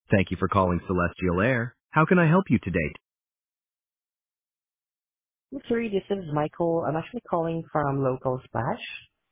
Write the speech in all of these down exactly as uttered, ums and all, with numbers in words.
Thank you for calling Celestial Air. How can I help you today? Sorry, this is Michael. I'm actually calling from Local Splash.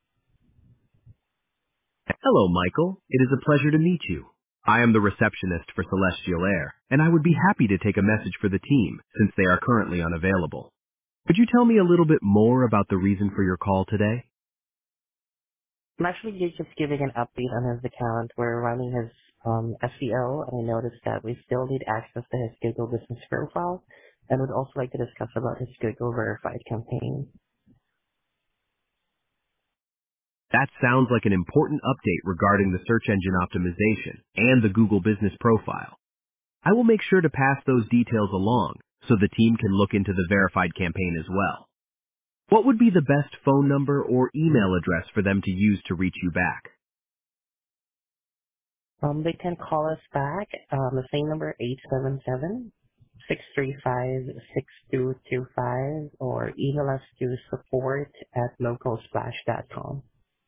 Hello, Michael. It is a pleasure to meet you. I am the receptionist for Celestial Air, and I would be happy to take a message for the team since they are currently unavailable. Could you tell me a little bit more about the reason for your call today? I'm actually just giving an update on his account. We're running his um, S E O, and I noticed that we still need access to his Google Business Profile, and would also like to discuss about his Google Verified campaign. That sounds like an important update regarding the search engine optimization and the Google Business Profile. I will make sure to pass those details along so the team can look into the verified campaign as well. What would be the best phone number or email address for them to use to reach you back? Um, they can call us back, um, the same number, eight seven seven, six three five, six two two five, or email us to support at localsplash dot com.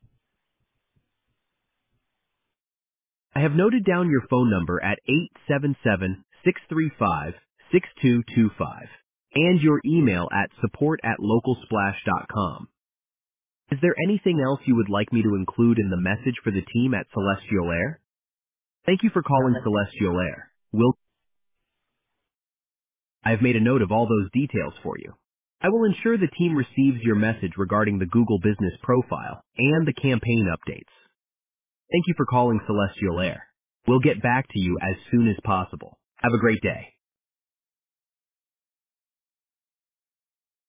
I have noted down your phone number at eight seven seven, six three five, six two two five and your email at support at localsplash dot com. Is there anything else you would like me to include in the message for the team at Celestial Air? Thank you for Um, calling that's it. Celestial Air. Will I have made a note of all those details for you. I will ensure the team receives your message regarding the Google Business Profile and the campaign updates. Thank you for calling Celestial Air. We'll get back to you as soon as possible. Have a great day.